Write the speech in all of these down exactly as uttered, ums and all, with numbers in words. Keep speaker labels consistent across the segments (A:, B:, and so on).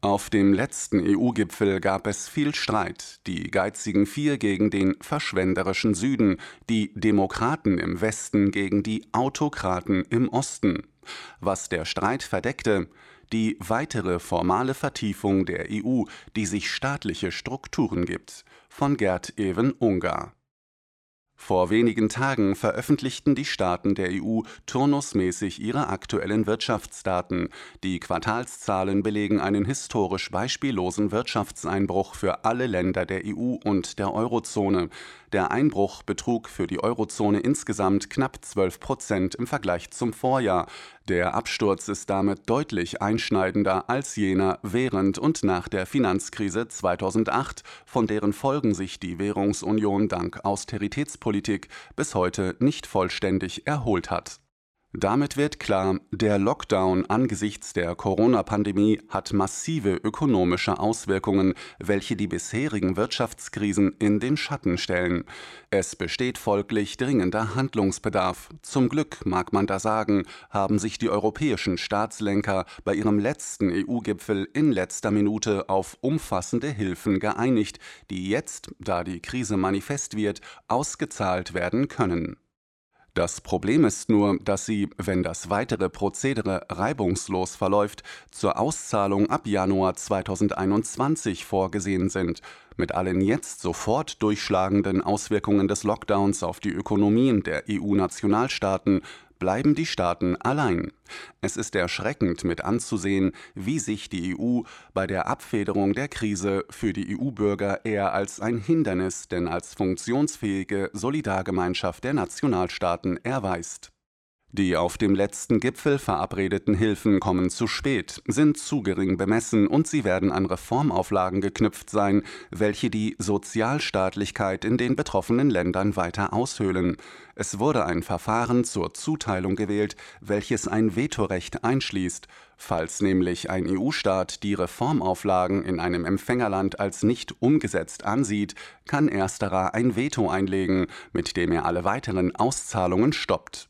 A: Auf dem letzten E U-Gipfel gab es viel Streit. Die geizigen Vier gegen den verschwenderischen Süden, die Demokraten im Westen gegen die Autokraten im Osten. Was der Streit verdeckte: die weitere formale Vertiefung der E U, die sich staatliche Strukturen gibt. Von Gerd-Even Ungar. Vor wenigen Tagen veröffentlichten die Staaten der E U turnusmäßig ihre aktuellen Wirtschaftsdaten. Die Quartalszahlen belegen einen historisch beispiellosen Wirtschaftseinbruch für alle Länder der E U und der Eurozone. Der Einbruch betrug für die Eurozone insgesamt knapp zwölf Prozent im Vergleich zum Vorjahr. Der Absturz ist damit deutlich einschneidender als jener während und nach der Finanzkrise zweitausendacht, von deren Folgen sich die Währungsunion dank Austeritätspolitik bis heute nicht vollständig erholt hat. Damit wird klar, der Lockdown angesichts der Corona-Pandemie hat massive ökonomische Auswirkungen, welche die bisherigen Wirtschaftskrisen in den Schatten stellen. Es besteht folglich dringender Handlungsbedarf. Zum Glück, mag man da sagen, haben sich die europäischen Staatslenker bei ihrem letzten E U-Gipfel in letzter Minute auf umfassende Hilfen geeinigt, die jetzt, da die Krise manifest wird, ausgezahlt werden können. Das Problem ist nur, dass sie, wenn das weitere Prozedere reibungslos verläuft, zur Auszahlung ab Januar zweitausendeinundzwanzig vorgesehen sind. Mit allen jetzt sofort durchschlagenden Auswirkungen des Lockdowns auf die Ökonomien der E U-Nationalstaaten bleiben die Staaten allein. Es ist erschreckend mit anzusehen, wie sich die E U bei der Abfederung der Krise für die E U-Bürger eher als ein Hindernis denn als funktionsfähige Solidargemeinschaft der Nationalstaaten erweist. Die auf dem letzten Gipfel verabredeten Hilfen kommen zu spät, sind zu gering bemessen und sie werden an Reformauflagen geknüpft sein, welche die Sozialstaatlichkeit in den betroffenen Ländern weiter aushöhlen. Es wurde ein Verfahren zur Zuteilung gewählt, welches ein Vetorecht einschließt. Falls nämlich ein E U-Staat die Reformauflagen in einem Empfängerland als nicht umgesetzt ansieht, kann ersterer ein Veto einlegen, mit dem er alle weiteren Auszahlungen stoppt.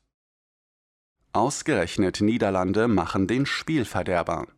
A: Ausgerechnet Niederlande machen den Spielverderber.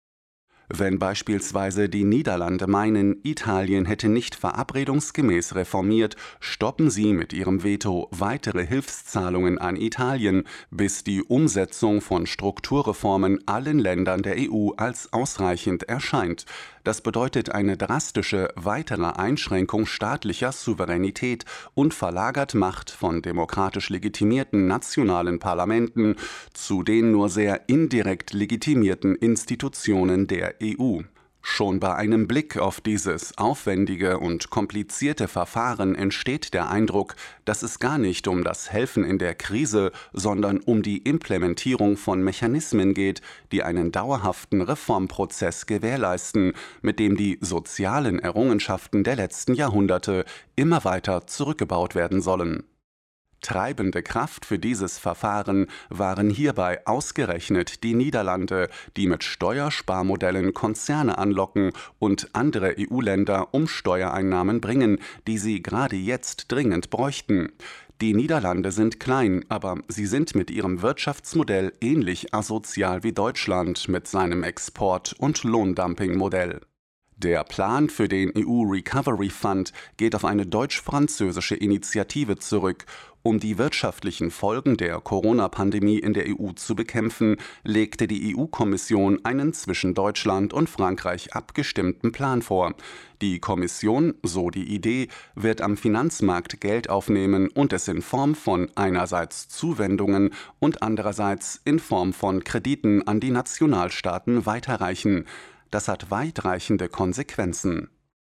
A: Wenn beispielsweise die Niederlande meinen, Italien hätte nicht verabredungsgemäß reformiert, stoppen sie mit ihrem Veto weitere Hilfszahlungen an Italien, bis die Umsetzung von Strukturreformen allen Ländern der E U als ausreichend erscheint. Das bedeutet eine drastische weitere Einschränkung staatlicher Souveränität und verlagert Macht von demokratisch legitimierten nationalen Parlamenten zu den nur sehr indirekt legitimierten Institutionen der E U. Schon bei einem Blick auf dieses aufwendige und komplizierte Verfahren entsteht der Eindruck, dass es gar nicht um das Helfen in der Krise, sondern um die Implementierung von Mechanismen geht, die einen dauerhaften Reformprozess gewährleisten, mit dem die sozialen Errungenschaften der letzten Jahrhunderte immer weiter zurückgebaut werden sollen. Treibende Kraft für dieses Verfahren waren hierbei ausgerechnet die Niederlande, die mit Steuersparmodellen Konzerne anlocken und andere E U-Länder um Steuereinnahmen bringen, die sie gerade jetzt dringend bräuchten. Die Niederlande sind klein, aber sie sind mit ihrem Wirtschaftsmodell ähnlich asozial wie Deutschland mit seinem Export- und Lohndumpingmodell. Der Plan für den E U Recovery Fund geht auf eine deutsch-französische Initiative zurück. Um die wirtschaftlichen Folgen der Corona-Pandemie in der E U zu bekämpfen, legte die E U-Kommission einen zwischen Deutschland und Frankreich abgestimmten Plan vor. Die Kommission, so die Idee, wird am Finanzmarkt Geld aufnehmen und es in Form von einerseits Zuwendungen und andererseits in Form von Krediten an die Nationalstaaten weiterreichen. Das hat weitreichende Konsequenzen.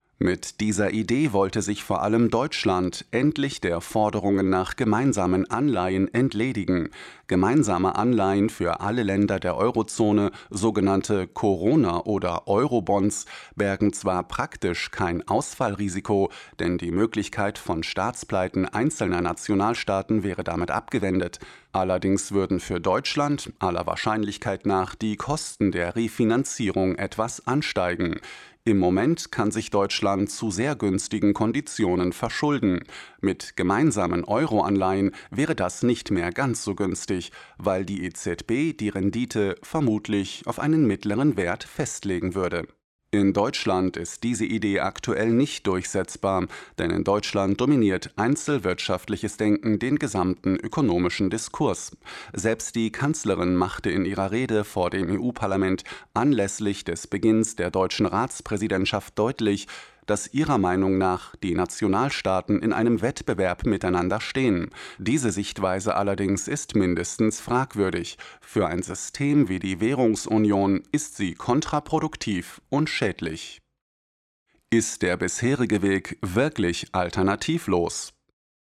A: Mit dieser Idee wollte sich vor allem Deutschland endlich der Forderungen nach gemeinsamen Anleihen entledigen. Gemeinsame Anleihen für alle Länder der Eurozone, sogenannte Corona- oder Eurobonds, bergen zwar praktisch kein Ausfallrisiko, denn die Möglichkeit von Staatspleiten einzelner Nationalstaaten wäre damit abgewendet. Allerdings würden für Deutschland aller Wahrscheinlichkeit nach die Kosten der Refinanzierung etwas ansteigen. Im Moment kann sich Deutschland zu sehr günstigen Konditionen verschulden. Mit gemeinsamen Euro-Anleihen wäre das nicht mehr ganz so günstig, weil die E Z B die Rendite vermutlich auf einen mittleren Wert festlegen würde. In Deutschland ist diese Idee aktuell nicht durchsetzbar, denn in Deutschland dominiert einzelwirtschaftliches Denken den gesamten ökonomischen Diskurs. Selbst die Kanzlerin machte in ihrer Rede vor dem E U-Parlament anlässlich des Beginns der deutschen Ratspräsidentschaft deutlich, dass ihrer Meinung nach die Nationalstaaten in einem Wettbewerb miteinander stehen. Diese Sichtweise allerdings ist mindestens fragwürdig. Für ein System wie die Währungsunion ist sie kontraproduktiv und schädlich. Ist der bisherige Weg wirklich alternativlos?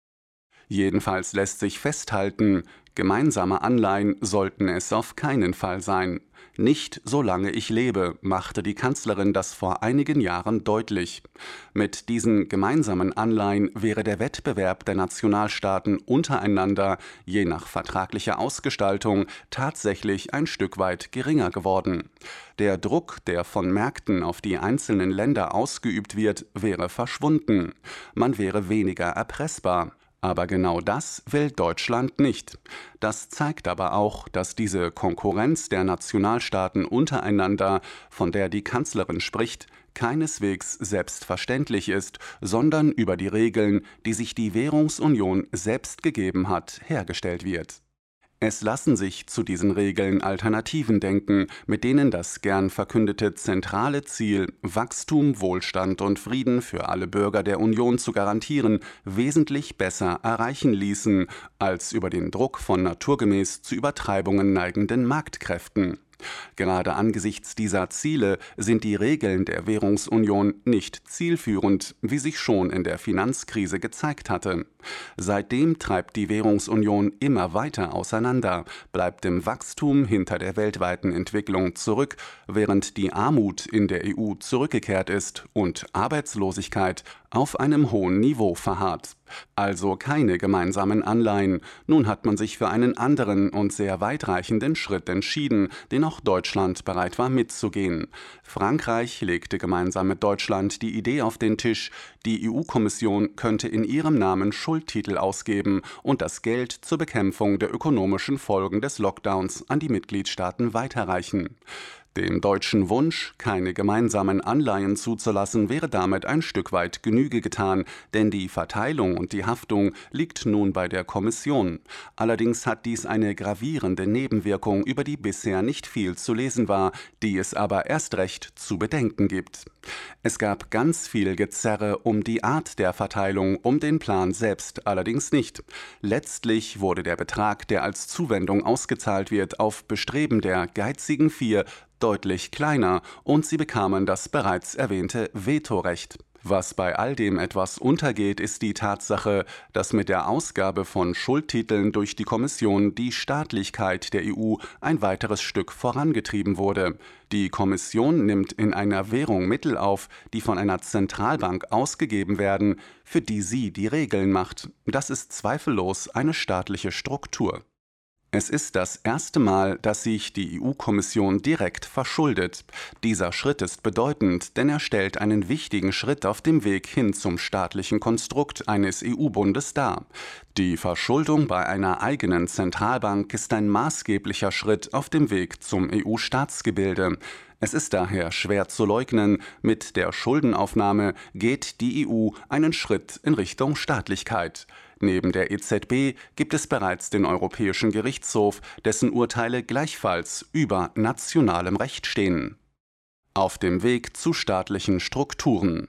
A: Jedenfalls lässt sich festhalten, gemeinsame Anleihen sollten es auf keinen Fall sein. Nicht solange ich lebe, machte die Kanzlerin das vor einigen Jahren deutlich. Mit diesen gemeinsamen Anleihen wäre der Wettbewerb der Nationalstaaten untereinander, je nach vertraglicher Ausgestaltung, tatsächlich ein Stück weit geringer geworden. Der Druck, der von Märkten auf die einzelnen Länder ausgeübt wird, wäre verschwunden. Man wäre weniger erpressbar. Aber genau das will Deutschland nicht. Das zeigt aber auch, dass diese Konkurrenz der Nationalstaaten untereinander, von der die Kanzlerin spricht, keineswegs selbstverständlich ist, sondern über die Regeln, die sich die Währungsunion selbst gegeben hat, hergestellt wird. Es lassen sich zu diesen Regeln Alternativen denken, mit denen das gern verkündete zentrale Ziel, Wachstum, Wohlstand und Frieden für alle Bürger der Union zu garantieren, wesentlich besser erreichen ließen, als über den Druck von naturgemäß zu Übertreibungen neigenden Marktkräften. Gerade angesichts dieser Ziele sind die Regeln der Währungsunion nicht zielführend, wie sich schon in der Finanzkrise gezeigt hatte. Seitdem treibt die Währungsunion immer weiter auseinander, bleibt im Wachstum hinter der weltweiten Entwicklung zurück, während die Armut in der E U zurückgekehrt ist und Arbeitslosigkeit auf einem hohen Niveau verharrt. Also keine gemeinsamen Anleihen. Nun hat man sich für einen anderen und sehr weitreichenden Schritt entschieden, den auch Deutschland bereit war mitzugehen. Frankreich legte gemeinsam mit Deutschland die Idee auf den Tisch, die E U-Kommission könnte in ihrem Namen Schuldtitel ausgeben und das Geld zur Bekämpfung der ökonomischen Folgen des Lockdowns an die Mitgliedstaaten weiterreichen. Dem deutschen Wunsch, keine gemeinsamen Anleihen zuzulassen, wäre damit ein Stück weit Genüge getan, denn die Verteilung und die Haftung liegt nun bei der Kommission. Allerdings hat dies eine gravierende Nebenwirkung, über die bisher nicht viel zu lesen war, die es aber erst recht zu bedenken gibt. Es gab ganz viel Gezerre um die Art der Verteilung, um den Plan selbst allerdings nicht. Letztlich wurde der Betrag, der als Zuwendung ausgezahlt wird, auf Bestreben der geizigen Vier deutlich kleiner und sie bekamen das bereits erwähnte Vetorecht. Was bei all dem etwas untergeht, ist die Tatsache, dass mit der Ausgabe von Schuldtiteln durch die Kommission die Staatlichkeit der E U ein weiteres Stück vorangetrieben wurde. Die Kommission nimmt in einer Währung Mittel auf, die von einer Zentralbank ausgegeben werden, für die sie die Regeln macht. Das ist zweifellos eine staatliche Struktur. Es ist das erste Mal, dass sich die E U-Kommission direkt verschuldet. Dieser Schritt ist bedeutend, denn er stellt einen wichtigen Schritt auf dem Weg hin zum staatlichen Konstrukt eines E U-Bundes dar. Die Verschuldung bei einer eigenen Zentralbank ist ein maßgeblicher Schritt auf dem Weg zum E U-Staatsgebilde. Es ist daher schwer zu leugnen, mit der Schuldenaufnahme geht die E U einen Schritt in Richtung Staatlichkeit. Neben der E Z B gibt es bereits den Europäischen Gerichtshof, dessen Urteile gleichfalls über nationalem Recht stehen. Auf dem Weg zu staatlichen Strukturen.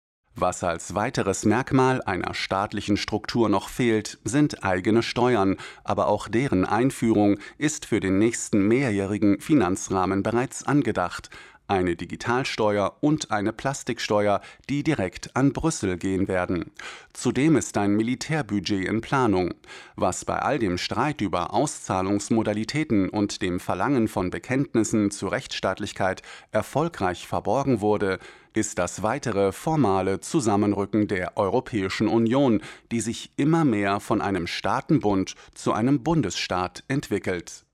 A: Was als weiteres Merkmal einer staatlichen Struktur noch fehlt, sind eigene Steuern, aber auch deren Einführung ist für den nächsten mehrjährigen Finanzrahmen bereits angedacht. Eine Digitalsteuer und eine Plastiksteuer, die direkt an Brüssel gehen werden. Zudem ist ein Militärbudget in Planung. Was bei all dem Streit über Auszahlungsmodalitäten und dem Verlangen von Bekenntnissen zur Rechtsstaatlichkeit erfolgreich verborgen wurde, ist das weitere formale Zusammenrücken der Europäischen Union, die sich immer mehr von einem Staatenbund zu einem Bundesstaat entwickelt.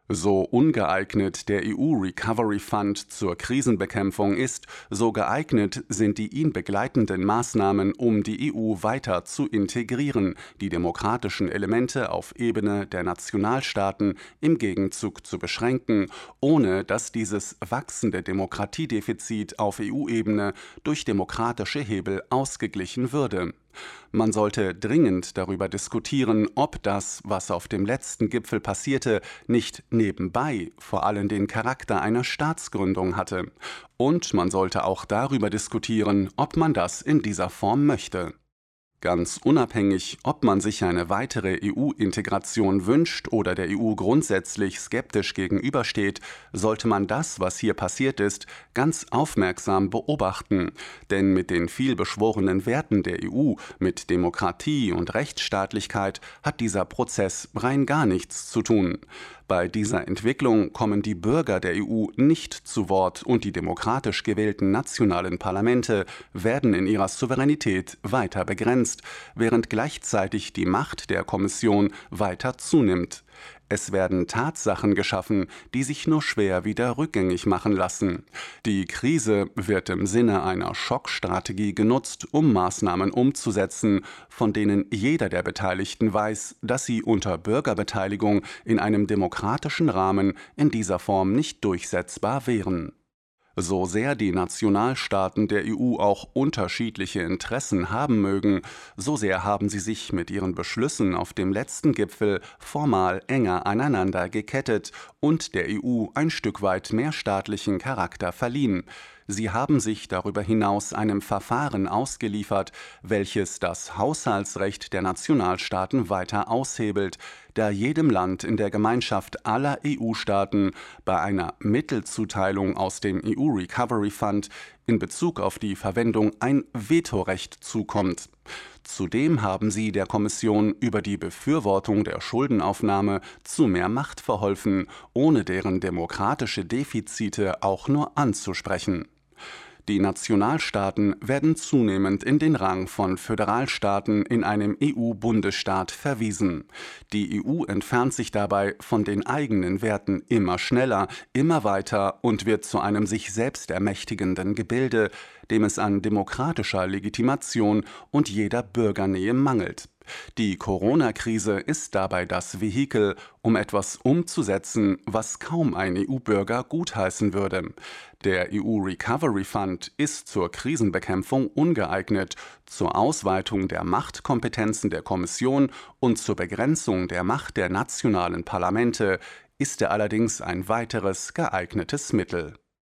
A: So ungeeignet der E U-Recovery Fund zur Krisenbekämpfung ist, so geeignet sind die ihn begleitenden Maßnahmen, um die E U weiter zu integrieren, die demokratischen Elemente auf Ebene der Nationalstaaten im Gegenzug zu beschränken, ohne dass dieses wachsende Demokratiedefizit auf E U-Ebene durch demokratische Hebel ausgeglichen würde. Man sollte dringend darüber diskutieren, ob das, was auf dem letzten Gipfel passierte, nicht nebenbei vor allem den Charakter einer Staatsgründung hatte. Und man sollte auch darüber diskutieren, ob man das in dieser Form möchte. Ganz unabhängig, ob man sich eine weitere E U-Integration wünscht oder der E U grundsätzlich skeptisch gegenübersteht, sollte man das, was hier passiert ist, ganz aufmerksam beobachten. Denn mit den vielbeschworenen Werten der E U, mit Demokratie und Rechtsstaatlichkeit, hat dieser Prozess rein gar nichts zu tun. Bei dieser Entwicklung kommen die Bürger der E U nicht zu Wort und die demokratisch gewählten nationalen Parlamente werden in ihrer Souveränität weiter begrenzt, während gleichzeitig die Macht der Kommission weiter zunimmt. Es werden Tatsachen geschaffen, die sich nur schwer wieder rückgängig machen lassen. Die Krise wird im Sinne einer Schockstrategie genutzt, um Maßnahmen umzusetzen, von denen jeder der Beteiligten weiß, dass sie unter Bürgerbeteiligung in einem demokratischen Rahmen in dieser Form nicht durchsetzbar wären. So sehr die Nationalstaaten der E U auch unterschiedliche Interessen haben mögen, so sehr haben sie sich mit ihren Beschlüssen auf dem letzten Gipfel formal enger aneinander gekettet und der E U ein Stück weit mehr staatlichen Charakter verliehen. Sie haben sich darüber hinaus einem Verfahren ausgeliefert, welches das Haushaltsrecht der Nationalstaaten weiter aushebelt, da jedem Land in der Gemeinschaft aller E U-Staaten bei einer Mittelzuteilung aus dem E U-Recovery Fund in Bezug auf die Verwendung ein Vetorecht zukommt. Zudem haben sie der Kommission über die Befürwortung der Schuldenaufnahme zu mehr Macht verholfen, ohne deren demokratische Defizite auch nur anzusprechen. Die Nationalstaaten werden zunehmend in den Rang von Föderalstaaten in einem E U-Bundesstaat verwiesen. Die E U entfernt sich dabei von den eigenen Werten immer schneller, immer weiter und wird zu einem sich selbst ermächtigenden Gebilde, dem es an demokratischer Legitimation und jeder Bürgernähe mangelt. Die Corona-Krise ist dabei das Vehikel, um etwas umzusetzen, was kaum ein E U-Bürger gutheißen würde. Der E U-Recovery Fund ist zur Krisenbekämpfung ungeeignet, zur Ausweitung der Machtkompetenzen der Kommission und zur Begrenzung der Macht der nationalen Parlamente ist er allerdings ein weiteres geeignetes Mittel.